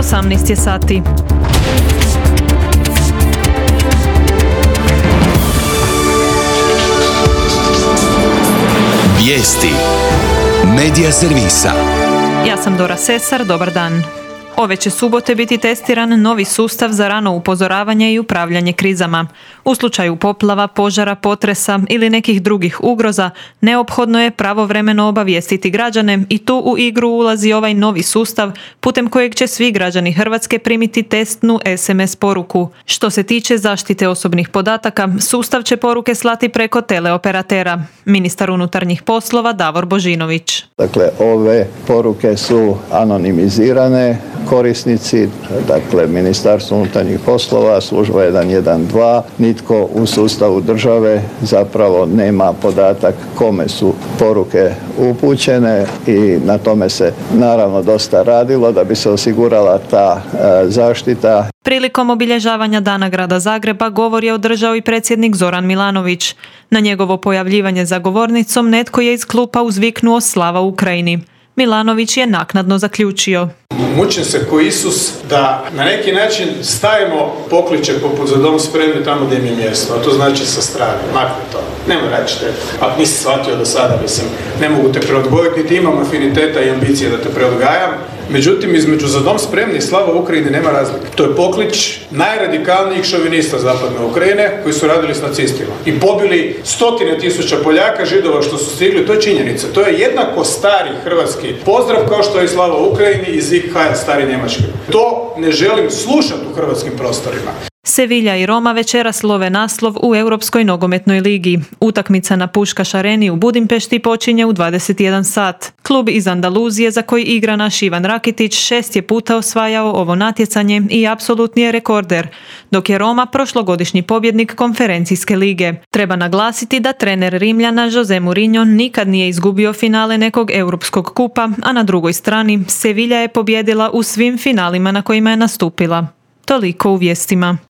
18 je sati. Vijesti Medija servisa. Ja sam Dora Sesar, dobar dan. Ove će subote biti testiran novi sustav za rano upozoravanje i upravljanje krizama. U slučaju poplava, požara, potresa ili nekih drugih ugroza, neophodno je pravovremeno obavijestiti građane i tu u igru ulazi ovaj novi sustav putem kojeg će svi građani Hrvatske primiti testnu SMS poruku. Što se tiče zaštite osobnih podataka, sustav će poruke slati preko teleoperatera. Ministar unutarnjih poslova Davor Božinović. Dakle, ove poruke su anonimizirane. Korisnici, dakle Ministarstvo unutarnjih poslova, služba 112, nitko u sustavu države zapravo nema podatak kome su poruke upućene i na tome se naravno dosta radilo da bi se osigurala ta zaštita. Prilikom obilježavanja Dana grada Zagreba govor je održao i predsjednik Zoran Milanović. Na njegovo pojavljivanje za govornicom netko je iz klupa uzviknuo slava Ukrajini. Milanović je naknadno zaključio. Mučim se ko Isus da na neki način stavimo pokliče poput Za dom spremni tamo gdje im je mjesto, a to znači sa strane, makne to. Nemoj raditi štetu. Ako nisi shvatio do sada, mislim, ne mogu te preodgojiti, niti imam afiniteta i ambicije da te preodgajam. Međutim, između Za dom spremni i slava Ukrajini nema razlike. To je poklič najradikalnijih šovinista zapadne Ukrajine koji su radili s nacistima i pobili 100.000 Poljaka, Židova što su stigli. To je činjenica. To je jednako stari hrvatski pozdrav kao što je i slava Ukrajini i Sieg Heil, stari njemački. To ne želim slušati u hrvatskim prostorima. Sevilla i Roma večeras love naslov u Europskoj nogometnoj ligi. Utakmica na Puškaš areni u Budimpešti počinje u 21 sat. Klub iz Andaluzije za koji igra naš Ivan Rakitić 6 je puta osvajao ovo natjecanje i apsolutni je rekorder, dok je Roma prošlogodišnji pobjednik konferencijske lige. Treba naglasiti da trener Rimljana Jose Mourinho nikad nije izgubio finale nekog europskog kupa, a na drugoj strani Sevilla je pobijedila u svim finalima na kojima je nastupila. Toliko u vijestima.